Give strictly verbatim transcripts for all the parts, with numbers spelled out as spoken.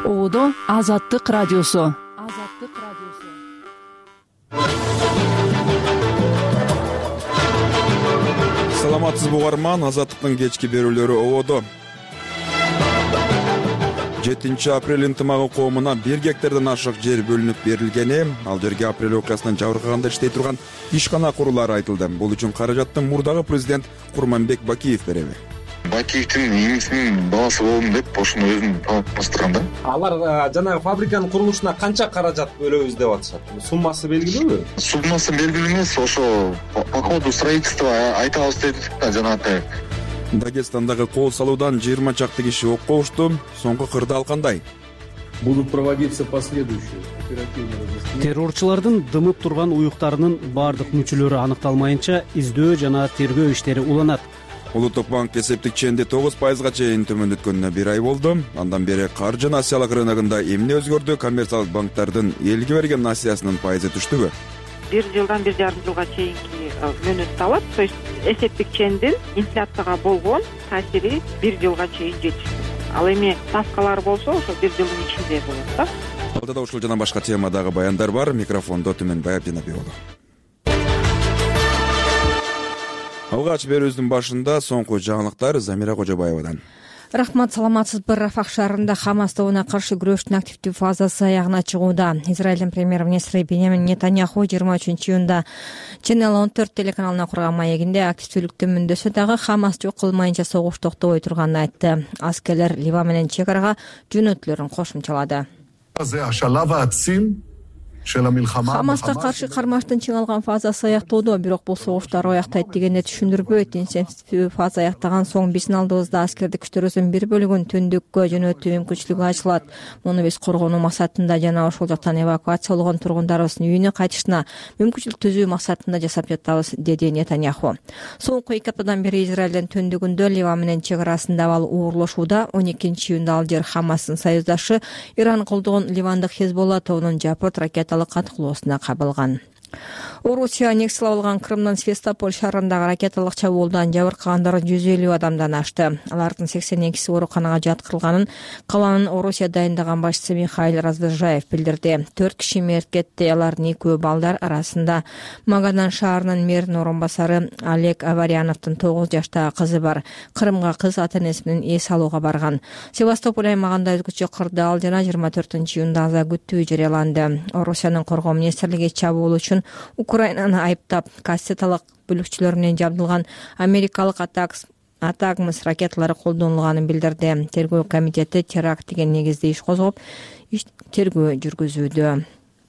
Оодо Азаттык радиосу. Азаттык радиосу. Саламатсызбы угарман, Азаттыктын кечки берүүлөрү Оодо. жетинчи апрель ынтымагы коомуна бир гектардан ашык жер бөлүнүп берилгени, ал жерге апрель окуясынан жабыркаганда иштей турган ишкана курулары айтылды. Бул үчүн каражатты мурдагы президент Курманбек Бакиев береби. Бакиевдин иңисинин баласы болдум деп ошону өзүн таныстырган да. Алар жанагы фабриканын курулушуна канча каражат бөлөбүз деп атышат. Суммасы белгилүүбү? Суммасы белгилүү эмес, ошо по ходу строительства айтабыз дедик да жанагы. Дагестандагы кол салуудан жыйырма чакты киши окко ушту. Соңку кырдаал кандай? Будут проводиться последующие оперативные разыскания. Террорчулардын дымып турган уюктарынын бардык мүчөлөрү аныкталмайынча издөө жана тергөө иштери уланат. Улуттук банк эсептик ченди тогуз пайызга чейин төмөндөткөнүнө бир ай болду. Андан бери каржы насыялык рыногунда эмне өзгөрдү? Коммерциялык банктардын элге берген насыясынын пайызы түштүбү? бир жылдан бир жарым жылга чейинки мөөнөттү алат. То есть эсептик чендин инфляцияга болгон таасири бир жылга чейин жетиштүү. Ал эми ставкалар болсо ошо бир жылдын ичинде болот да. Алдыда ушул жана башка темадагы баяндар бар. Микрофондо Түмөнбаев Жанабеков. Алгач берүүбүздүн башында соңку жаңылыктар Замира Кожобаевадан. Рахмат, саламатсызбы. Рафах шаарында Хамас тобуна каршы күрөштүн активдүү фазасы аягына чыгууда. Израилдин премьер-министри Беньямин Нетаньяху жыйырма үчүнчү июнда Channel он төрт телеканалына курган маегинде активдүүлүктүн мүндөсү дагы Хамас жок кылмайынча согуш токтобой турганын айтты. Аскерлер Ливан менен чек арага жөнөтүлөрүн кошумчалады. Хамаска каршы кармаштын чыңалган фазасы аяктоодо, бирок бул согуштар аяктайт дегенде түшүндүрбөйт. Интенсивдүү фаза аяктаган соң биздин алдыбызда аскердик күчтөрүбүздүн бир бөлүгүн түндүккө жөнөтүү мүмкүнчүлүгү ачылат. Муну биз коргонуу максатында жана ошол жактан эвакуацияланган тургундарыбыздын үйүнө кайтышына мүмкүнчүлүк түзүү максатында жасап жатабыз, деди Нетаньяху. Соңку эки аптадан бери Израилдин түндүгүндө Ливан менен чек арасында абал уурлашууда. он экинчи июнда ал жер Хамастын союздашы Иран колдогон Ливандык Хезболла тобунун жапырт ракета каткылоосуна кабылган. Орусия аннексиялап алган Крымдын Севастополь шаарындагы ракеталык чабуулдан жабыркагандар жүз элүү адамдан ашты. Алардын сексен экиси ооруканага жаткырылганын каланын Орусия дайындаган башчысы Михаил Развержаев билдирди. төрт киши мерт кетти. Алардын экөө балдар арасында Магадан шаарынын мэринин орун басары Олег Аваряновдун тогуз жаштагы кызы бар. Крымга кыз ата-энеси менен эс алууга барган. Севастополь аймагында өзгөчө кырдаал жана жыйырма төртүнчү июнда аза күтүү жарыяланды. Орусиянын коргоо министрлиги чабуул үчүн Украинаны айыптап, кассеталык бүлүкчүлөр менен жабдылган америкалык атакс атакмыс ракеталары колдонулганын билдирди. Тергөө комитети теракт деген негизде иш козгоп, тергөө жүргүзүүдө.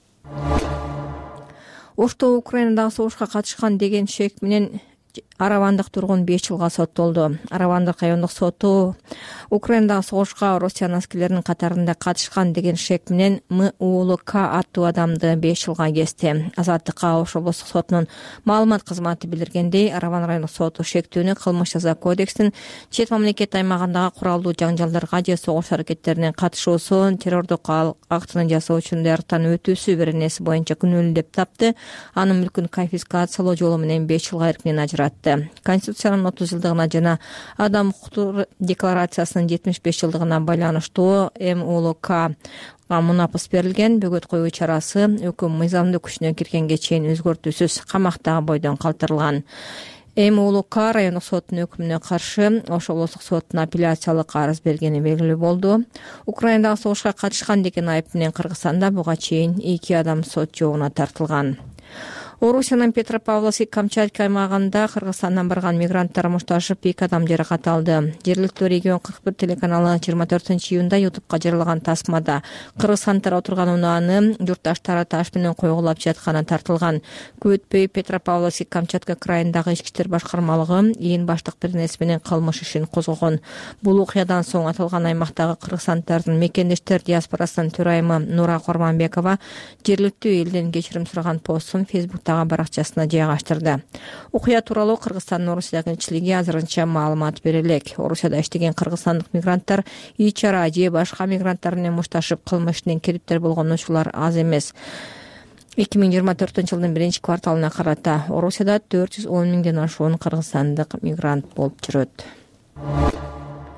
Ошто Украинадагы согушка катышкан деген шек менен Аравандык тургун беш жылга соттолду. Аравандык райондук соту Украинадагы согушка Россиянын аскерлеринин катарында катышкан деген шек менен М Уулу К аттуу адамды беш жылга кести. Азаттыкка Ош облустук сотунун маалымат кызматы билдиргендей, Араван райондук соту шектүүнү кылмыш жаза кодексинин чет мамлекет аймагындагы куралдуу жаңжалдарга же согуш аракеттерине катышуусу, террордук актыны жасоо үчүн даярдыктан өтүүсү беренеси боюнча күнөөлүү деп тапты. Анын мүлкүн конфискациялоо жолу менен беш жылга эркинен ажыратты. Конституциянын отуз жылдыгына жана Адам укуктуу декларациясынын жетимиш беш жылдыгына байланыштуу М Уулу К мунапыс берилген. Бөгөт коюу чарасы өкүм мыйзамдуу күчүнө киргенге чейин өзгөртүүсүз камактагы бойдон калтырылган. М Уулу К райондук соттун өкүмүнө каршы Ош облустук сотуна апелляциялык арыз бергени белгилүү болду. Украинадагы согушка катышкан деген айып менен Кыргызстанда буга чейин эки адам сот жообуна тартылган. Орусиянын Петропавловск-Камчатка аймагында Кыргызстандан барган мигранттар мушташып эки адам жаракат алды. Жергиликтүү регион кырк бир телеканалы жыйырма төртүнчү июнда ютубка жарыялаган тасмада кыргызстанддар отурган унааны журтташтары таш менен койгулап жатканы тартылган. Көп өтпөй Петропавловск-Камчатка крайындагы ички иштер башкармалыгы ээн баштык беренеси менен кылмыш ишин козгогон. Бул окуядан соң аталган аймактагы кыргызстанддардын мекендештер диаспорасынын төрайымы Нура Корманбекова жергиликтүү элден кечирим сураган постун Фейсбукта баракчасына жайгаштырды. Окуя тууралуу Кыргызстандын Орусиядагы элчилиги азырынча маалымат бере элек. Орусияда иштеген кыргызстандык мигранттар ичара же башка мигранттар менен мушташып кылмыштын кириптер болгон учурлар аз эмес. эки миң жыйырма төртүнчү жылдын биринчи кварталына карата Орусияда төрт жүз он миңден ашуун кыргызстандык мигрант болуп жүрөт.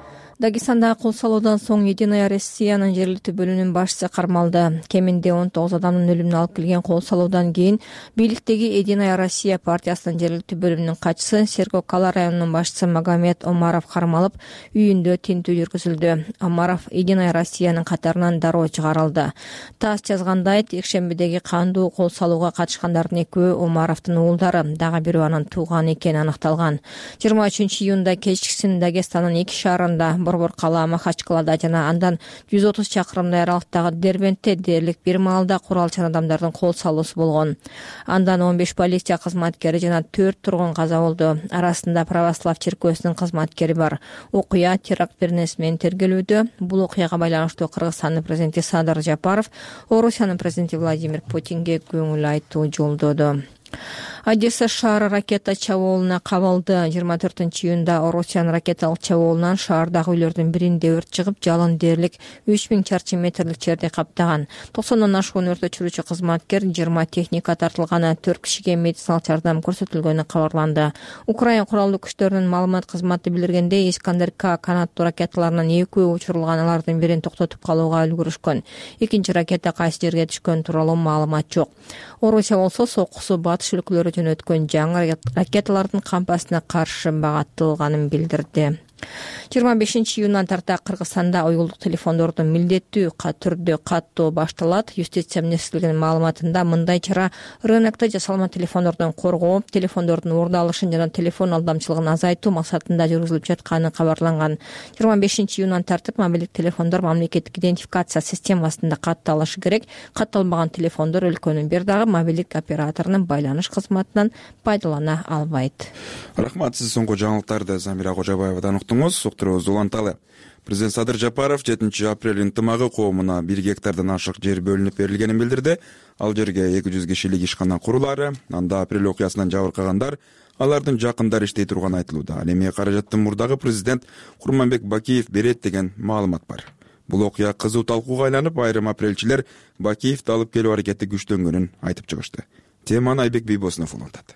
Дагестандагы кол салуудан соң Единая Россиянын жергиликтүү бөлүмүнүн башчысы кармалды. Кеминде он тогуз адамдын өлүмүнө алып келген кол салуудан кийин бийликтеги Единая Россия партиясынын жергиликтүү бөлүмүнүн катчысы Серго-Кала районунун башчысы Магомед Омаров кармалып, үйүндө тинтүү жүргүзүлдү. Омаров Единая Россиянын катарынан дароо чыгарылды. ТАСС жазгандай, жекшембидеги кандуу кол салууга катышкандардын экөө Омаровдун уулдары, дагы бирөө анын тууганы экени аныкталган. жыйырма үчүнчү июнда кечкисин Дагестандын эки шаарында, Борбор-Кала, Махачкалада жана андан жүз отуз чакырымдай аралыктагы Дербентте дээрлик бир маалда куралчан адамдардын кол салуусу болгон. Андан он беш полиция кызматкери жана төрт тургун каза болду. Арасында православ церквесинин кызматкери бар. Окуя теракт беренеси менен тергелүүдө. Бул окуяга байланыштуу Кыргызстандын президенти Садыр Жапаров Орусиянын президенти Владимир Путинге көңүл айтуу жолдоду. Одесса шаары ракета чабуулуна кабылды. жыйырма төртүнчү июнда Орусиянын ракеталык чабуулунан шаардагы үйлөрдүн биринде өрт чыгып, жалын дээрлик үч миң чарчы метрлик жерди каптаган. токсондон ашуун өрт өчүрүүчү кызматкер, жыйырма техника тартылганы, төрт кишиге медициналык жардам көрсөтүлгөнү кабарланды. Украина куралдуу күчтөрүнүн маалымат кызматы билдиргендей, Искандер-К канаттуу ракеталарынын экөө учурулган, алардын бирин токтотуп калууга үлгүрүшкөн. Экинчи ракета кайсы жерге түшкөнү тууралуу маалымат жок. Орусия болсо соккусу батыш өлкөлөрү жөнөткөн жаңы ракеталардын кампасына каршы багатталганын билдирди. жыйырма бешинчи июндан тарта Кыргызстанда уюлдук телефондордун милдеттүү түрдө каттоо башталат. Юстиция министрлигинин маалыматында мындай чара рынокто жасалма телефондордон коргоо, телефондордун уурдалышын жана телефон алдамчылыгын азайтуу максатында жүргүзүлүп жатканы кабарланган. жыйырма бешинчи июндан тартып мобилдик телефондор мамлекеттик идентификация системасында катталышы керек. Катталбаган телефондор өлкөнүн бир дагы мобилдик операторунун байланыш кызматынан пайдалана албайт. Рахмат, сиз соңку жаңылыктарды Замира Кожобаевадан уктуңуз. Суктурубуз уланталы. Президент Садыр Жапаров жетинчи апрель ынтымагы коомуна бир гектардан ашык жер бөлүнүп берилгенин билдирди. Ал жерге эки жүз кишилик ишкана курулары, анда апрель окуясынан жабыркагандар, алардын жакындары иштей турганы айтылууда. Ал эми каражатты мурдагы президент Курманбек Бакиев берет деген маалымат бар. Бул окуя кызуу талкууга айланып, айрым апрелчилер Бакиевди алып келүү аракети күчтөнгөнүн айтып чыгышты. Теманы Айбек Бийбосунов улантат.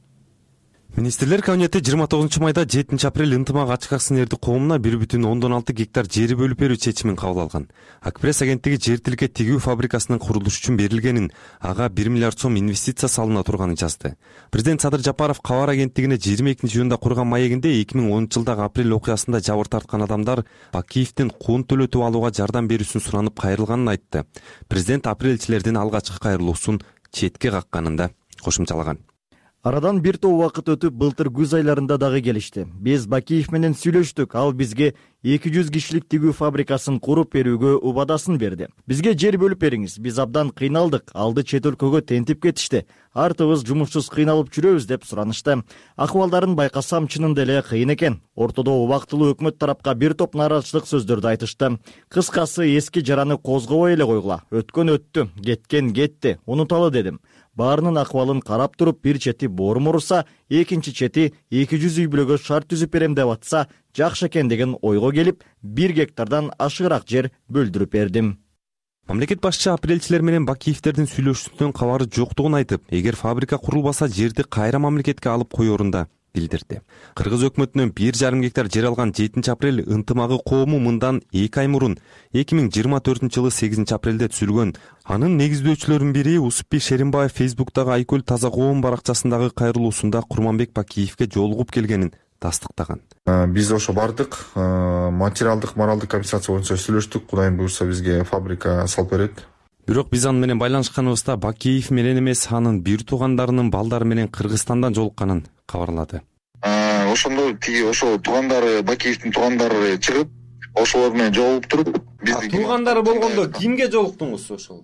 Министрлер кабинети жыйырма тогузунчу майда жетинчи апрель ынтымак ачык акционердик коомуна бир бүтүн ондон алты гектар жери бөлүп берүү чечимин кабыл алган. Акпресс агенттиги жер тилке тигүү фабрикасынын курулушу үчүн берилгенин, ага бир миллиард сом инвестиция салына турганын жазды. Президент Садыр Жапаров Кабар агенттигине жыйырма экинчи июнда курган маегинде эки миң онунчу жылдагы апрель окуясында жабыр тарткан адамдар Бакиевдин кун төлөтүп алууга жардам берүүсүн суранып кайрылганын айтты. Президент апрельчилердин алгачкы кайрылуусун четке какканын да кошумчалаган. Арадан бир топ убакыт өтүп, былтыр күз айларында дагы келишти. Биз Бакиев менен сүйлөштүк, ал бизге эки жүз кишилик тигүү фабрикасын куруп берүүгө убадасын берди. Бизге жер бөлүп бериңиз, биз абдан кыйналдык, алды чет өлкөгө тентип кетишти. Артыбыз жумушсуз кыйналып жүрөбүз деп суранышты. Акыбалдарын байкасам чынында эле кыйын экен. Ортодо убактылуу өкмөт тарапка бир топ нааразычылык сөздөрдү айтышты. Кыскасы, эски жараны козгобой эле койгула. Өткөн өттү, кеткен кетти, унуталы дедим. Баарынын акыбалын карап туруп, бир чети боорум урса, экинчи чети эки жүз үй бүлөгө шарт түзүп берем деп атса, жакшы экен деген ойго келип, бир гектардан ашыгыраак жер бөлдүрүп бердим. Мамлекет башчы апрельчилер менен Бакиевдердин сүйлөшүүсүнөн кабары жоктугун айтып, эгер фабрика курулбаса жерди кайра мамлекетке алып коёрун да билдирди. Кыргыз өкмөтүнөн бир жарым гектар жер алган жетинчи апрель ынтымагы коому мындан эки ай мурун эки миң жыйырма төртүнчү жылы сегизинчи апрелде түзүлгөн. Анын негиздөөчүлөрүнүн бири Усупбек Шеримбаев Фейсбуктагы Айкөл Таза коом баракчасындагы кайрылуусунда Курманбек Бакиевге жолугуп келгенин тастыктаган. Биз ошо бардык, материалдык, моралдык компенсация боюнча сүйлөштүк. Кудайым буйрса бизге фабрика салып берет. Бирок биз аны менен байланышканыбызда Бакиев менен эмес, анын бир туугандарынын балдары менен Кыргызстандан жолукканын кабарлады. Ошондо тиги ошо туугандары, Бакиевдин туугандары чыгып, ошолор менен жолугуп туруп, бизди туугандары болгондо кимге жолуктуңуз ошол?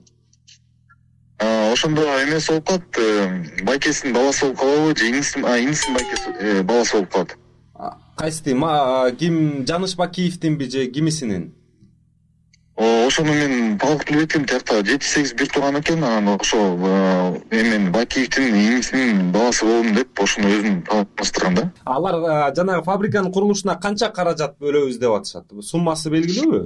Ошондо эмес болуп калат, байкесинин баласы болуп калабы, же инисинин, инисинин байкеси баласы болуп калат. Кайсы ким, Жаныш Бакиевдинби же кимисинин? Ошону мен толук билбейм, тиякта жети сегиз бир тууган экен, анан ошо эмен Бакиевдин инисинин баласы болдум деп ошону өзүн таныштырган да. Алар жанагы фабриканын курулушуна канча каражат бөлөбүз деп атышат? Суммасы белгилүүбү?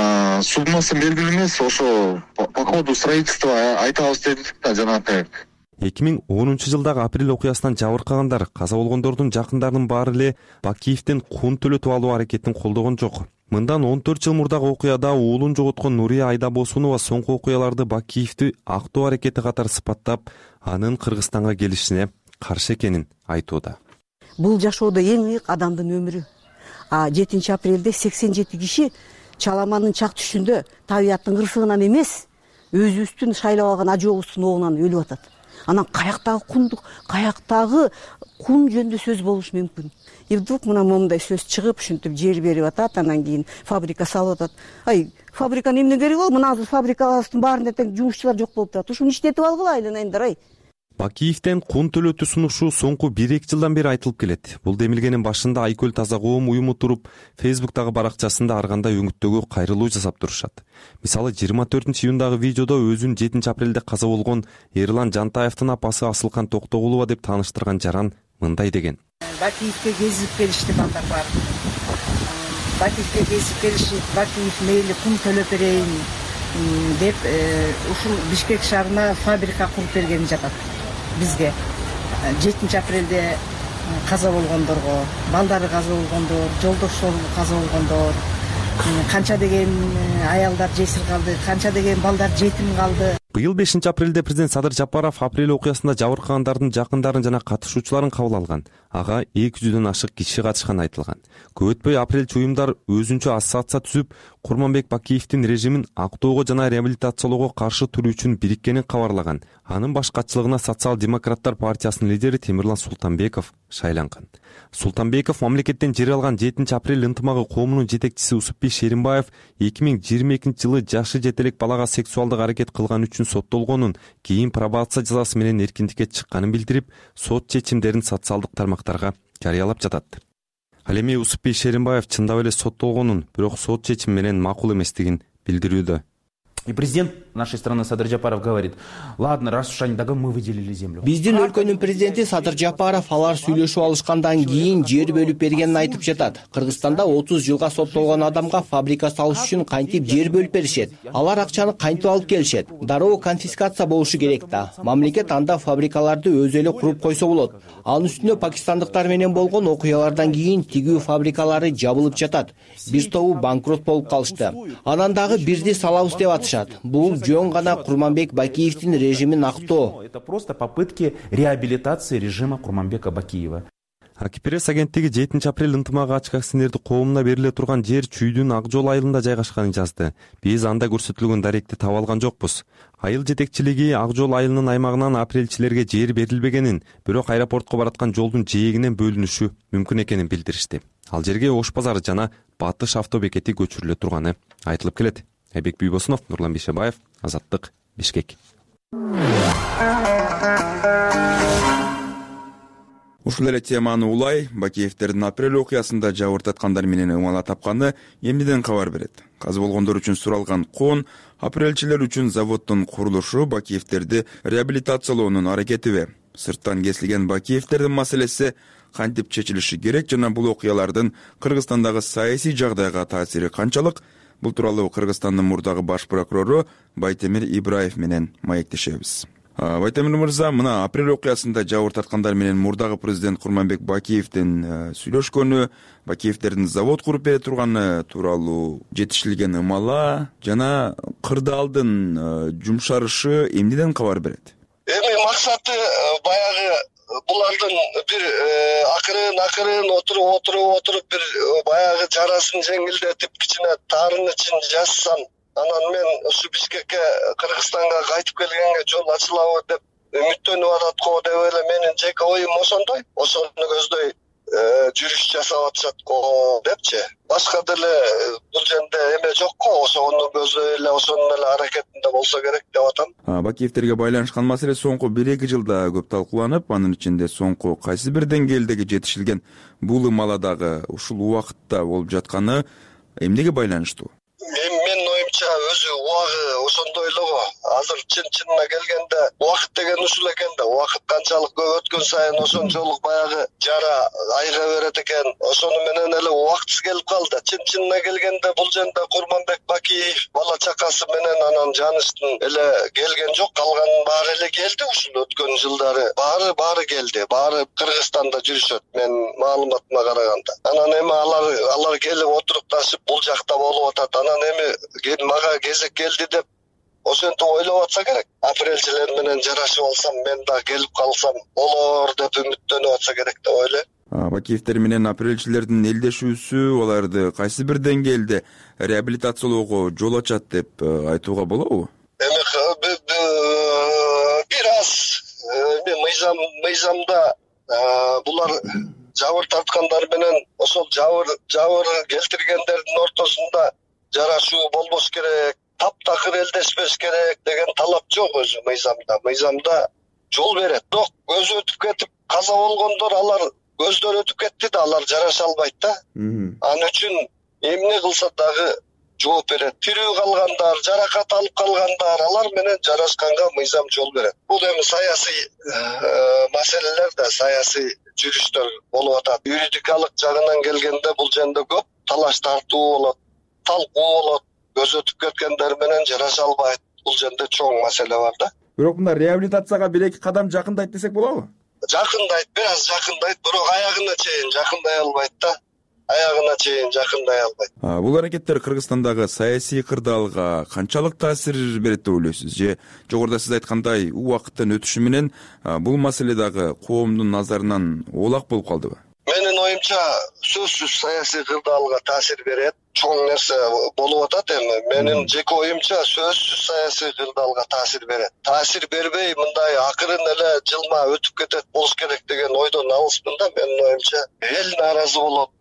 Суммасы белгилүү эмес, ошо по ходу строительства айтабыз дедик да жанагы. эки миң онунчу жылдагы апрель окуясынан жабыркагандар, каза болгондордун жакындарынын баары эле Бакиевден кун төлөтүп алуу аракетин колдогон жок. Мындан он төрт жыл мурдагы окуяда уулун жоготкон Нурия Айдабосунова соңку окуяларды Бакиевди актоо аракети катары сыпаттап, анын Кыргызстанга келишине каршы экенин айтууда. Бул жашоодо эң ыйык адамдын өмүрү. А жетинчи апрелде сексен жети киши Чаламанын чак түшүндө табияттын кырсыгынан эмес, өзүбүздүн шайлап алган ажообуздун оогунан өлүп атат. Анан каяктагы кундук, каяктагы кун жөнүндө сөз болушу мүмкүн. И вдруг мына момундай сөз чыгып, ушинтип жер берип атат, анан кийин фабрика салып атат. Ай, фабриканын эмне кереги бол? Мына азыр фабрикалардын баарында тең жумушчулар жок болуп турат. Ушуну иштетип алгыла айланайындар, ай. Бакиевден кун төлөтүү сунушу соңку бир эки жылдан бери айтылып келет. Бул демилгенин башында Айкөл Таза коом уюму туруп, Фейсбуктагы баракчасында ар кандай өңүттөгү кайрылуу жасап турушат. Мисалы жыйырма төртүнчү июндагы видеодо өзүн жетинчи апрелде каза болгон Эрлан Жантаевдин апасы Асылкан Токтогулова деп тааныштырган жаран мындай деген. Бакиевге кезип келишти балдар бар. Бакиевге кезип келишип, Бакиев мейли кун төлөп берейин деп ушул Бишкек шаарына фабрика куруп бергени жатат. Бизге жетинчи апрелде каза болгондорго, балдары каза болгондор, жолдоштору каза болгондор, канча деген аялдар жесир калды, канча деген балдар жетим калды. Быйыл бешинчи апрелде президент Садыр Жапаров апрель окуясында жабыркагандардын жакындарын жана катышуучуларын кабыл алган. Ага эки жүздөн ашык киши катышканы айтылган. Көп өтпөй апрельчи уюмдар өзүнчө ассоциация түзүп, Курманбек Бакиевдин режимин актоого жана реабилитациялоого каршы туруу үчүн бириккенин кабарлаган. Анын баш катчылыгына Социал-демократтар партиясынын лидери Темирлан Султанбеков шайланган. Султанбеков мамлекеттен жер алган жетинчи апрель ынтымагы коомунун жетекчиси Усупбек Шеримбаев эки миң жыйырма экинчи жылы жашы жете элек балага сексуалдык аракет кылган үчүн соттолгонун, кийин пробация жазасы менен эркиндикке чыкканын билдирип, сот чечимдерин социалдык тармактарга жарыялап жатат. Ал эми Усупбек Шеримбаев чындап эле соттолгонун, бирок сот чечими менен макул эместигин билдирүүдө. И президент нашей страны Садыр Жапаров говорит: ладно, раз уж они дагы, мы выделили землю. Биздин өлкөнүн президенти Садыр Жапаров алар сүйлөшүп алышкандан кийин жер бөлүп бергенин айтып жатат. Кыргызстанда отуз жылга соттолгон адамга фабрика салыш үчүн кантип жер бөлүп беришет? Алар акчаны кантип алып келишет? Дароо конфискация болушу керек да. Мамлекет анда фабрикаларды өзү эле куруп койсо болот. Анын үстүнө пакистандыктар менен болгон окуялардан кийин тигүү фабрикалары жабылып жатат. Бир тобу банкрот болуп калышты. Анан дагы бирди салабыз деп атышат. Бул жөн гана Курманбек Бакиевдин режимин актоо. Это просто попытки реабилитации режима Курманбека Бакиева. Акипресс агенттиги жетинчи апрель ынтымагы ачык акционерди коомуна бериле турган жер Чүйдүн Ак жол айылында жайгашканын жазды. Биз анда көрсөтүлгөн даректи таба алган жокпуз. Айыл жетекчилиги Ак жол айылынын аймагынан апрелчилерге жер берилбегенин, бирок аэропортко бараткан жолдун жээгинен бөлүнүшү мүмкүн экенин билдиришти. Ал жерге Ош базары жана Батыш автобекети көчүрүлө турганы айтылып келет. Айбек Бүйбосунов, Нурлан Бейшебаев, Азаттык, Бишкек. Ушул эле теманы улай Бакиевдердин апрель окуясында жабыртаткандар менен ымала тапканы эмнеден кабар берет? Каза болгондор үчүн суралган кон, апрельчилер үчүн заводдун курулушу Бакиевдерди реабилитациялоонун аракетиби? Сырттан кесилген Бакиевдердин маселеси кантип чечилиши керек жана бул окуялардын Кыргызстандагы саясий жагдайга таасири канчалык? Бул тууралуу Кыргызстандын мурдагы баш прокурору Байтемир Ибраев менен маектешебиз. Байтемир мырза, мына апрель окуясында жабыртаткандар менен мурдагы президент Курманбек Бакиевдин сүйлөшкөнү, Бакиевдердин завод куруп бере турганы тууралуу жетишилген ымала жана кырдаалдын жумшарышы эмнеден кабар берет? Эми максаты баягы булардын бир акырын акырын отуруп отуруп отуруп бир баягы жарасын жеңилдетип кичине таарынычин жазсам, анан мен ушу Бишкекке, Кыргызстанга кайтып келгенге жол ачылабы деп үмүттөнүп атат го деп эле менин жеке оюм ошондой. Ошону көздөй жүрүш жасап атышат го депчи. Башка деле бул жерде эме жок го, ошону көздөй эле ошонун эле аракетинде болсо керек деп атам. Бакиевдерге байланышкан маселе соңку бир эки жылда көп талкууланып, анын ичинде соңку кайсы бир деңгээлдеги жетишилген бул ымаладагы ушул убакытта болуп жатканы эмнеге байланыштуу? Менин оюмча өзү убагы ошондой эле го. Азыр чын чынына келгенде убакыт деген ушул экен да. Убакыт канчалык көп өткөн сайын ошончолук баягы жара айга берет экен. Ошону менен эле убактысы келип калды. Чын чынына келгенде бул жерде Курманбек Бакиев бала чакасы менен анан жаныштын эле келген жок, калганын баары эле келди ушул өткөн жылдары. Баары баары келди. Баары Кыргызстанда жүрүшөт, мен маалыматыма караганда. Анан эми алар алар келип отурукташып бул жакта болуп атат. Анан эми мага кезек келди деп ошентип ойлоп атса керек. Апрелчилер менен жарашып алсам, мен да келип калсам болор деп үмүттөнүп атса керек деп ойлойм. Бакиевтер менен апрелчилердин элдешүүсү аларды кайсы бир деңгээлде реабилитациялоого жол ачат деп айтууга болобу? Эми бир аз мыйзам мыйзамда булар жабыр тарткандар менен ошол жабыр жабыр келтиргендердин ортосунда жарашуу болбош керек, таптакыр элдешпеш керек деген талап жок өзү мыйзамда. Мыйзамда жол берет. Бирок көзү өтүп кетип каза болгондор, алар көздөр өтүп кетти да, алар жараша албайт да. Ал үчүн эмне кылса дагы жооп берет. Тирүү калгандар, жаракат алып калгандар, алар менен жарашканга мыйзам жол берет. Бул эми саясий маселелер да, саясий жүрүштөр болуп атат. Юридикалык жагынан келгенде бул жерде көп талаш тартуу болот, талкуу болот. Көз өтүп кеткендер менен жараша албайт. Бул жерде чоң маселе бар да. Бирок мында реабилитацияга бир эки кадам жакындайт десек болобу? Жакындайт, бир аз жакындайт, бирок аягына чейин жакындай албайт да. Аягына чейин жакындай албайт. Бул аракеттер Кыргызстандагы саясий кырдаалга канчалык таасир берет деп ойлойсуз? Же жогоруда сиз айткандай убакыттын өтүшү менен бул маселе дагы коомдун назарынан оолак болуп калдыбы? Менин оюмча сөзсүз саясий кырдаалга таасир берет. Чоң нерсе болуп атат эми. Менин жеке оюмча сөзсүз саясий кырдаалга таасир берет. Таасир бербей мындай акырын эле жылма өтүп кетет болуш керек деген ойдон алыспын да. Менин оюмча эл нааразы болот.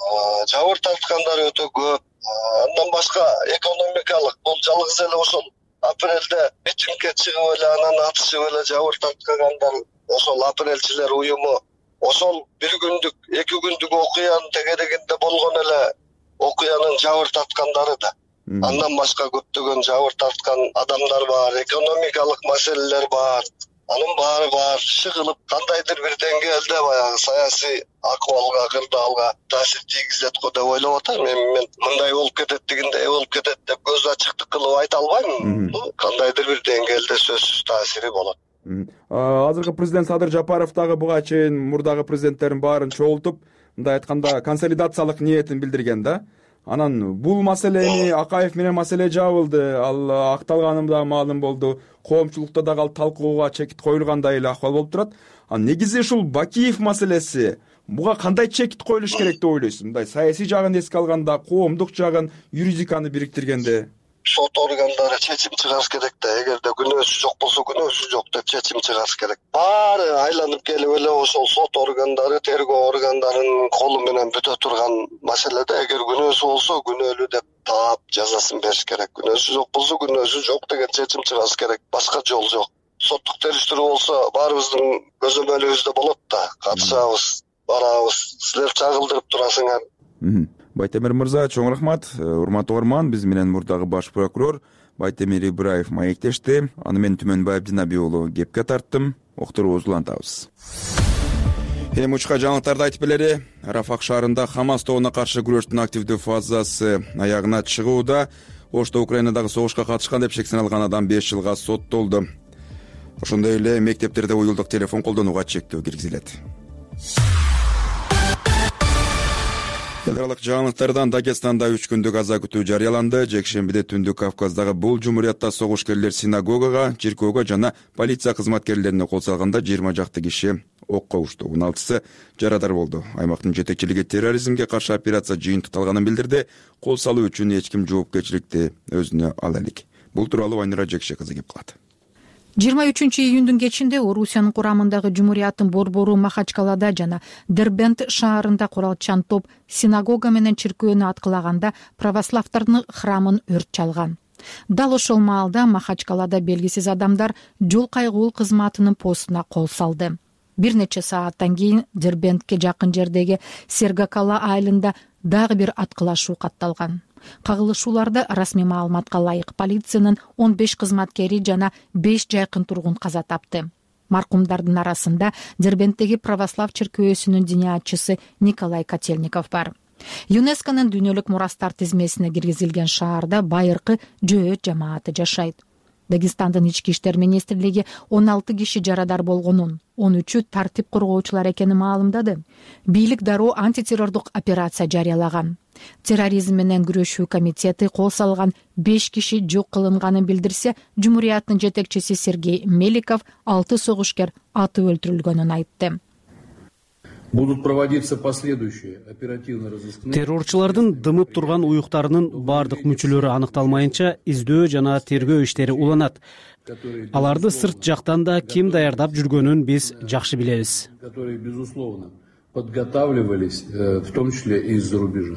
Жабыр тарткандар өтө көп. Андан башка экономикалык бул жалгыз эле ошол апрелде митингге чыгып эле анан атышып эле жабыр тарткандар ошол апрелчилер уюму ошол бир күндүк, эки күндүк окуянын тегерегинде болгон эле окуянын жабыр тарткандары да. Андан башка көптөгөн жабыр тарткан адамдар бар, экономикалык маселелер бар. Анын баары бар, шыгылып кандайдыр бир деңгээлде баягы саясий акыбалга, кырдаалга таасир тийгизет го деп ойлоп атам. Эми мен мындай болуп кетет дегенде болуп кетет деп көз ачыктык кылып айта албайм. Кандайдыр бир деңгээлде сөзсүз таасири болот. Азыркы президент Садыр Жапаров дагы буга чейин мурдагы президенттердин баарын чогултуп, мындай айтканда консолидациялык ниетин билдирген да. Анан бул маселени Акаев менен маселе жабылды, ал акталганы да маалым болду. Коомчулукта дагы ал талкууга чекит коюлгандай эле акыбал болуп турат. А негизи ушул Бакиев маселеси буга кандай чекит коюлуш керек деп ойлойсуз? Мындай саясий жагын эске алганда, коомдук жагын, юридиканы бириктиргенде сот органдары чечим чыгарыш керек да. Эгерде күнөөсү жок болсо күнөөсү жок деп чечим чыгарыш керек. Баары айланып келип эле ошол сот органдары, тергөө органдарынын колу менен бүтө турган маселеде эгер күнөөсү болсо күнөөлүү деп таап жазасын бериш керек. Күнөөсү жок болсо күнөөсү жок деген чечим чыгарыш керек. Башка жол жок. Соттук териштирүү болсо баарыбыздын көзөмөлүбүздө болот да. Катышабыз, барабыз. Силер чагылдырып турасыңар. Байтемир мырза, чоң рахмат. Урматтуу угарман, биз менен мурдагы баш прокурор Байтемир Ибраев маектешти. Аны мен Түмөнбай Абдинабий уулу кепке тарттым. Октурубузду улантабыз. Эми учка жаңылыктарды айтып берели. Рафах шаарында Хамас тобуна каршы күрөштүн активдүү фазасы аягына чыгууда. Ошто Украинадагы согушка катышкан деп шектене адам беш жылга соттолду. Ошондой эле мектептерде уюлдук телефон колдонууга чектөө киргизилет. Федералдык жаңылыктардан Дагестанда үч күндүк аза күтүү жарыяланды. Жекшембиде Түндүк Кавказдагы бул жумуриятта согушкерлер синагогага, чиркөөгө жана полиция кызматкерлерине кол салганда жыйырма жакты киши окко ушту. он алтысы жарадар болду. Аймактын жетекчилиги терроризмге каршы операция жыйынтык алганын билдирди. Кол салуу үчүн эч ким жоопкерчиликти өзүнө ала элек. Бул тууралуу Айнура Жекше кызы кеп калат. жыйырма үчүнчү июндун кечинде Орусиянын курамындагы жумурияттын борбору Махачкалада жана Дербент шаарында куралчан топ синагога менен чиркөөнү аткылаганда православдардын храмын өрт чалган. Дал ошол маалда Махачкалада белгисиз адамдар жол кайгуул кызматынын постуна кол салды. Бир нече сааттан кийин Дербентке жакын жердеги Сергакала айылында дагы бир аткылашуу катталган. Кагылышууларда расмий маалыматка ылайык полициянын он беш кызматкери жана беш жайкын тургун каза тапты. Маркумдардын арасында Дербенттеги православ чиркөөсүнүн диниятчысы Николай Котельников бар. ЮНЕСКОнун дүйнөлүк мурастар тизмесине киргизилген шаарда байыркы жөөт жамааты жашайт. Дагестандын ички иштер министрлиги он алты киши жарадар болгонун, он үчү тартип коргоочулар экенин маалымдады. Бийлик дароо антитеррордук операция жарыялаган. Терроризм менен күрөшүү комитети кол салган беш киши жок кылынганын билдирсе, Жумурияттын жетекчиси Сергей Меликов алты согушкер атып өлтүрүлгөнүн айтты. Будут проводиться последующие оперативно-розыскные. Террорчулардын дымып турган уюктарынын бардык мүчөлөрү аныкталмайынча издөө жана тергөө иштери уланат. Аларды сырт жактан да ким даярдап жүргөнүн биз жакшы билебиз. Которые, безусловно, подготавливались, в том числе и из-за рубежа.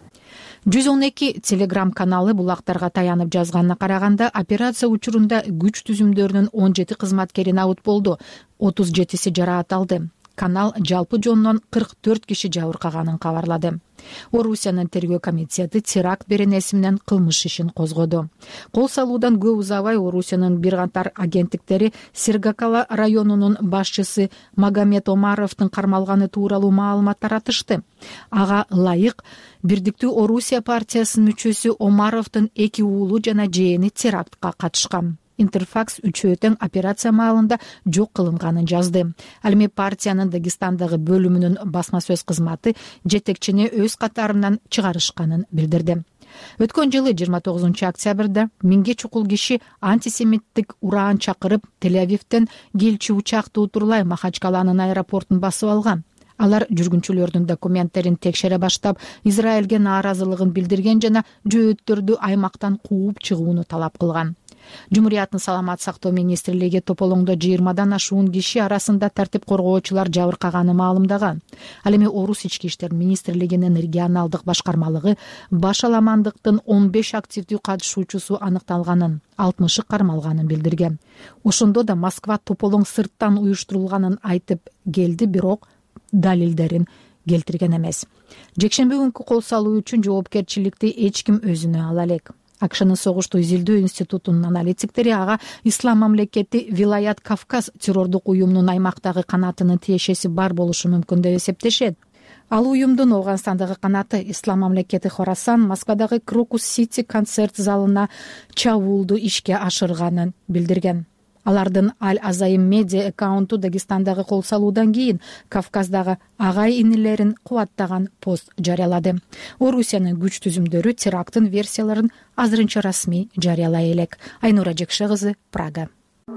жүз он эки телеграм каналы булактарга таянып жазганына караганда, операция учурунда күч түзүмдөрүнүн он жети кызматкери абут болду, отуз жетиси жараат алды. Канал жалпы жонунан кырк төрт киши жабыркаганын кабарлады. Орусиянын тергөө комитети теракт беренеси менен кылмыш ишин козгоду. Кол салуудан көп узабай Орусиянын бир катар агенттиктери Сергакала районунун башчысы Магомед Омаровдун кармалганы тууралуу маалымат таратышты. Ага ылайык Бирдиктүү Орусия партиясынын мүчөсү Омаровдун эки уулу жана жээни терактка катышкан. Интерфакс үчөө тең операция маалында жок кылынганын жазды. Ал эми партиянын Дагестандагы бөлүмүнүн басма сөз кызматы жетекчини өз катарынан чыгарышканын билдирди. Өткөн жылы жыйырма тогузунчу октябрда миңге чукул киши антисемиттик ураан чакырып Тель-Авивден келчү учакты утурлай Махачкаланын аэропортун басып алган. Алар жүргүнчүлөрдүн документтерин текшере баштап, Израилге нааразылыгын билдирген жана жөөттөрдү аймактан кууп чыгууну талап кылган. Жумурияттын саламат сактоо министрлиги тополоңдо жыйырмадан ашуун киши арасында тартип коргоочулар жабыркаганын маалымдаган. Ал эми Орус ички иштер министрлигинин регионалдык башкармалыгы баш аламандыктын он беш активдүү катышуучусу аныкталганын, алтымышы кармалганын билдирген. Ошондо да Москва тополоң сырттан уюштурулганын айтып келди, бирок далилдерин келтирген эмес. Жекшемби күнкү кол салуу үчүн жоопкерчиликти эч ким өзүнө ала элек. Акшнын согушту изилдөө институтунун аналитиктери ага Ислам мамлекети Вилаят Кавказ террордук уюмунун аймактагы канатынын тиешеси бар болушу мүмкүн деп эсептешет. Ал уюмдун Афганстандагы канаты Ислам мамлекети Хорасан Москвадагы Крокус Сити концерт залына чабуулду ишке ашырганын билдирген. Алардын Аль-Азайм медиа аккаунту Дагестандагы кол салуудан кийин Кавказдагы агай инилерин кубаттаган пост жарыялады. Орусиянын күч түзүмдөрү теракттын версияларын азырынча расмий жарыялай элек. Айнура Жекше кызы, Прага.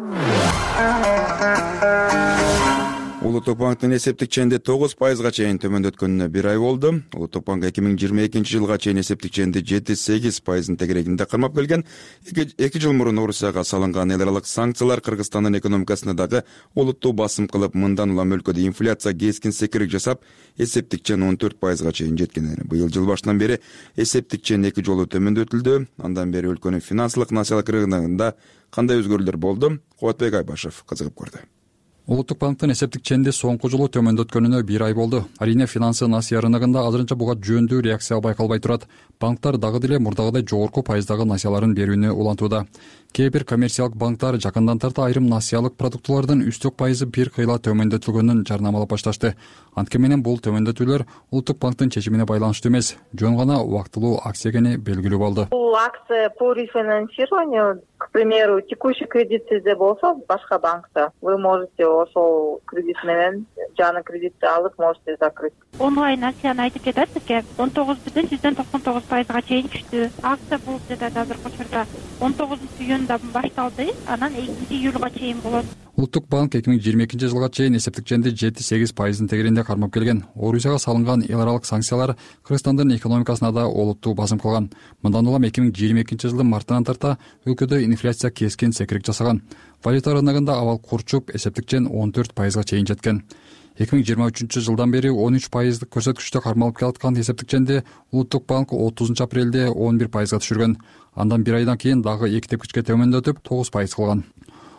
Улуттук банктын эсептик ченди тогуз пайызга чейин төмөндөткөнүнө бир ай болду. Улуттук банк эки миң жыйырма экинчи жылга чейин эсептик ченди жети сегиз пайыздын тегерегинде кармап келген. эки жыл мурун Орусияга салынган эл аралык санкциялар Кыргызстандын экономикасына дагы олуттуу басым кылып, мындан улам өлкөдө инфляция кескин секирик жасап, эсептик чен он төрт пайызга чейин жеткен. Быйыл жыл башынан бери эсептик чен эки жолу төмөндөтүлдү. Андан бери өлкөнүн финансылык насыялык рыногунда кандай өзгөрүүлөр болду? Кубатбек Айбашев кызыгып көрдү. Улуттук банктын эсептик ченди соңку жолу төмөндөткөнүнө бир ай болду. Арине финансы насыя рыногунда азырынча буга жөндүү реакция байкалбай турат. Банктар дагы деле мурдагыдай жогорку пайыздагы насыяларын берүүнү улантууда. Кээ бир коммерциялык банктар жакындан тарта айрым насыялык продуктулардын үстөк пайызы бир кыйла төмөндөтүлгөнүн жарнамалап башташты. Анткени менен бул төмөндөтүүлөр Улуттук банктын чечимине байланыштуу эмес, жөн гана убактылуу акция экени белгилүү болду. Бул акция по рефинансированию, к примеру, текущий кредит сизде болсо башка банкта, вы можете ошол кредит менен жаңы кредитти алып можете закрыть. Онлайн акцияны айтып жатат бизге он тогуз бүтүн жүздөн токсон тогуз пайызга чейин түштү. Акция болуп жатат азыркы учурда он тогузунчу июнда башталды, анан экинчи июлга чейин болот. Улуттук банк эки миң жыйырма экинчи жылга чейин эсептик ченди жети сегиз пайыздын тегеринде кармап келген. Орусияга салынган эл аралык санкциялар Кыргызстандын экономикасына да олуттуу басым кылган. Мындан улам эки миң жыйырма экинчи жылдын мартынан тарта өлкөдө инфляция кескин секирик жасаган. Валюта рыногунда абал курчуп, эсептик чен он төрт пайызга чейин жеткен. эки миң жыйырма үчүнчү жылдан бери он үч пайыздык көрсөткүчтө кармалып келаткан эсептик ченди Улуттук банк отузунчу апрелде он бир пайызга түшүргөн. Андан бир айдан кийин дагы эки тепкичке төмөндөтүп тогуз пайыз кылган.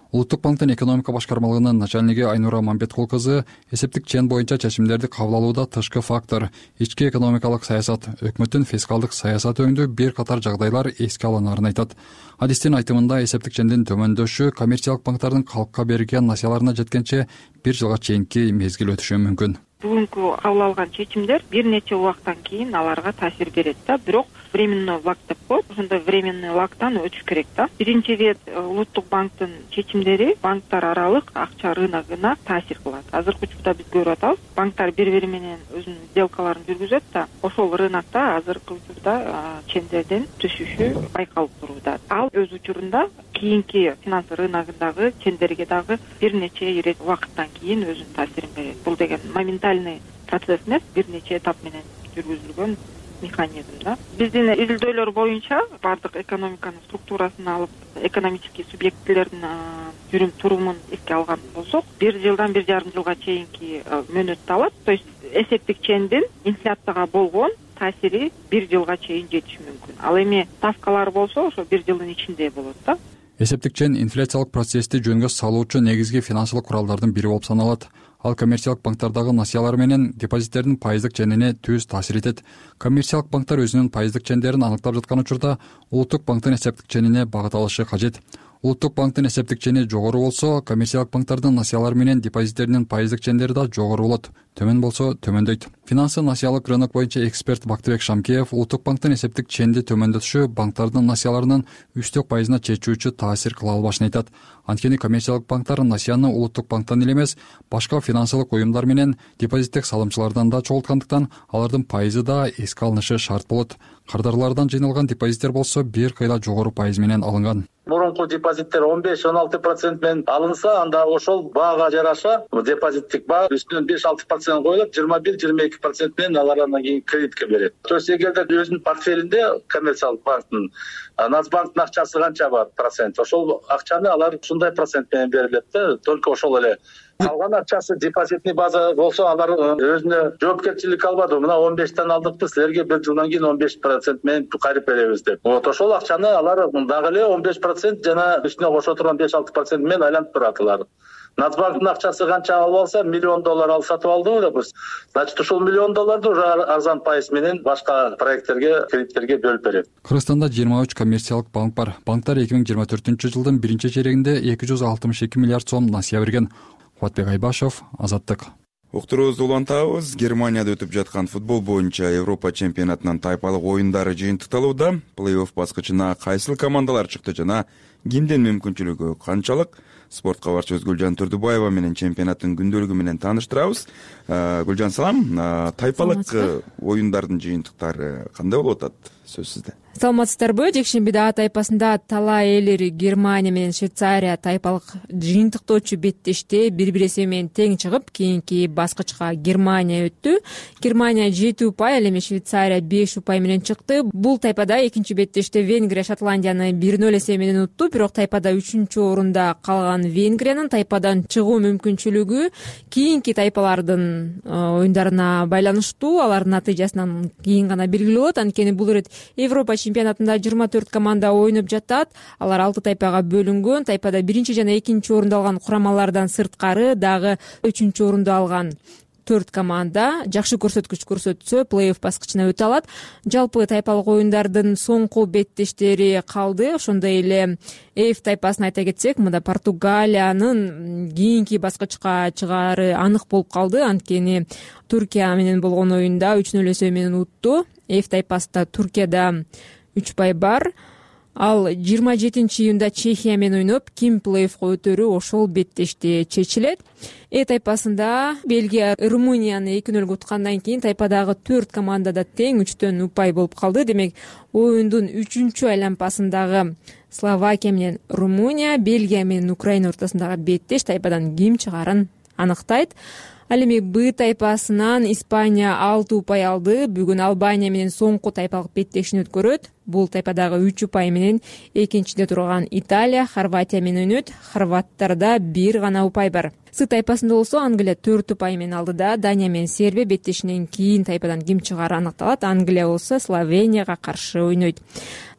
Улуттук банктын экономика башкармалыгынын начальниги Айнура Мамбеткул кызы эсептик чен боюнча чечимдерди кабыл алууда тышкы фактор, ички экономикалык саясат, өкмөттүн фискалдык саясаты өңдүү бир катар жагдайлар эске алынарын айтат. Адистин айтымында эсептик чендин төмөндөшү коммерциялык банктардын калкка берген насыяларына жеткенче бир жылга чейинки мезгил өтүшү мүмкүн. Бүгүнкү кабыл алган чечимдер бир нече убакыттан кийин аларга таасир берет да, бирок временной лак деп коет. Ошондой временный лактан өтүш керек да. Биринчи рет улуттук банктын чечимдери банктар аралык акча рыногуна таасир кылат. Азыркы учурда биз көрүп атабыз, банктар бири-бири менен өзүнүн сделкаларын жүргүзөт да, ошол рынокто азыркы учурда чендердин түшүшү байкалып турууда. Ал өз учурунда кийинки финансы рыногундагы чендерге дагы бир нече рет убакыттан кийин өзүнүн таасирин берет. Бул деген моментальный процесс эмес, бир нече этап менен жүргүзүлгөн механизм да. Биздин изилдөөлөр боюнча бардык экономиканын структурасын алып, экономический субъектилердин жүрүм турумун эске алган болсок, бир жылдан бир жарым жылга чейинки мөөнөттү алат. То есть эсептик чендин инфляцияга болгон таасири бир жылга чейин жетиши мүмкүн. Ал эми ставкалар болсо ошо бир жылдын ичинде болот да. Эсептик чен инфляциялык процессти жөнгө салуучу негизги финансылык куралдардын бири болуп саналат. Ал коммерциялык банктардагы насыялар менен депозиттердин пайыздык ченине түз таасир этет. Коммерциялык банктар өзүнүн пайыздык чендерин аныктап жаткан учурда улуттук банктын эсептик ченине багыт алышы кажет. Улуттук банктын эсептик чени жогору болсо, коммерциялык банктардын насыялар менен депозиттеринин пайыздык чендери да жогору болот. Төмөн болсо төмөндөйт. Финансы насыялык рынок боюнча эксперт Бактыбек Шамкеев улуттук банктын эсептик ченди төмөндөтүшү банктардын насыяларынын үч төрт пайызына чечүүчү таасир кыла албашын айтат. Анткени коммерциялык банктар насыяны улуттук банктан эле эмес, башка финансылык уюмдар менен депозиттик салымчылардан да чогулткандыктан алардын пайызы да эске алынышы шарт болот. Кардарлардан жыйналган депозиттер болсо бир кыйла жогору пайыз менен алынган. Мурунку депозиттер он беш он алты процент менен алынса, анда ошол баага жараша депозиттик баа үстүнөн беш алты процент коюлат, жыйырма бир жыйырма эки процент менен алар андан кийин кредитке берет. То есть эгерде өзүнүн портфелинде коммерциялык банктын Нацбанктын акчасы канча бар процент, ошол акчаны алар ушундай процент менен берилет да, только ошол эле. Калган акчасы депозитный база болсо алар өзүнө жоопкерчилик албады. Мына он бештен алдыкпы, силерге бир жылдан кийин он беш процент менен кайрып беребиз деп. Вот ошол акчаны алар дагы эле он беш процент жана үстүнө кошо турган беш алты процент менен айлантып турат алар. Нацбанктын акчасы канча алып алса, миллион доллар алып сатып алдыңбы деп. Значит, ушул миллион долларды уже арзан пайыз менен башка проекттерге, кредиттерге бөлүп берет. Кыргызстанда жыйырма үч коммерциялык банк бар. Банктар эки миң жыйырма төртүнчү жылдын биринчи чейрегинде эки жүз алтымыш эки миллиард сом насыя берген. Кубатбек Айбашев, Азаттык. Уктуруубузду улантабыз. Германияда өтүп жаткан футбол боюнча Европа чемпионатынын тайпалык оюндары жыйынтыкталууда. Плей-офф баскычына кайсыл командалар чыкты жана кимдин мүмкүнчүлүгү канчалык? Спорт кабарчы Гүлжан Турдубаева менен чемпионаттын күндөлүгү менен тааныштырабыз. Гүлжан, салам. Тайпалык оюндардын жыйынтыктары кандай болуп атат? Сөз сизде. Саламатсыздарбы? Жекшембиде А тайпасында талай элери Германия менен Швейцария тайпалык жыйынтыктоочу беттеште бири-бири эсеби менен тең чыгып, кийинки баскычка Германия өттү. Германия жети упай, ал эми Швейцария беш упай менен чыкты. Бул тайпада экинчи беттеште Венгрия Шотландияны бир ноль эсеби менен утту, бирок тайпада үчүнчү орунда калган Венгриянын тайпадан чыгуу мүмкүнчүлүгү кийинки тайпалардын оюндарына байланыштуу. Алардын натыйжасынан кийин гана белгилүү болот. Анткени бул ирет Европа чемпионатында жыйырма төрт команда ойноп жатат. Алар алты тайпага бөлүнгөн. Тайпада биринчи жана экинчи орунду алган курамалардан сырткары дагы үчүнчү орунду алган төрт команда жакшы көрсөткүч көрсөтсө плей-офф баскычына өтө алат. Жалпы тайпалык оюндардын соңку беттештери калды. Ошондой эле Эф тайпасын айта кетсек, мында Португалиянын кийинки баскычка чыгаары анык болуп калды. Анткени Туркия менен болгон оюнда үч ноль эсеби менен утту. Эф тайпасында Туркияда үч упай бар. Ал жыйырма жетинчи июнда Чехия менен ойноп, ким плей-оффко өтөрү ошол беттеште чечилет. Э тайпасында Бельгия Румынияны эки нөлгө уткандан кийин тайпадагы төрт команда да тең үчтөн упай болуп калды. Демек, оюндун үчүнчү айлампасындагы Словакия менен Румыния, Бельгия менен Украина ортосундагы беттеш тайпадан ким чыгаарын аныктайт. Ал эми Б тайпасынан Испания алты упай алды. Бүгүн Албания менен соңку тайпалык беттешин өткөрөт. Бул тайпадагы үч упай менен экинчиде турган Италия Хорватия менен ойнойт. Хорваттарда бир гана упай бар. С тайпасында болсо Англия төрт упай менен алды да Дания менен Сербия беттешинен кийин тайпадан ким чыгаары аныкталат. Англия болсо Словенияга каршы ойнойт.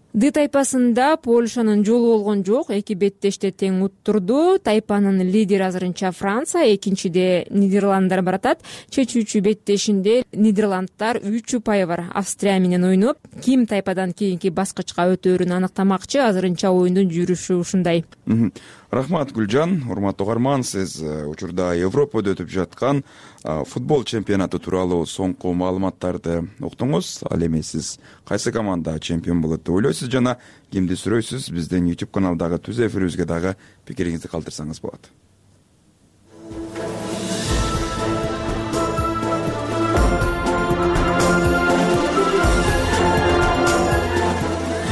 д тайпасында Польшанын жолу болгон жок. Эки беттеште тең уттурду. Тайпанын лидери азырынча Франция, экинчиде Нидерланддар баратат. Чечүүчү беттешинде Нидерландтар үч упайы бар. Австрия менен ойноп, ким тайпадан кийинки баскычка өтөөрүн аныктамакчы. Азырынча оюндун жүрүшү ушундай. Рахмат Гүлжан. Урматтуу угарман, сиз учурда Европада өтүп жаткан футбол чемпионаты тууралуу соңку маалыматтарды уктуңуз. Ал эми сиз кайсы команда чемпион болот деп ойлойсуз жана кимди суройсуз? Биздин YouTube каналдагы түз эфирибизге дагы пикириңизди калтырсаңыз болот.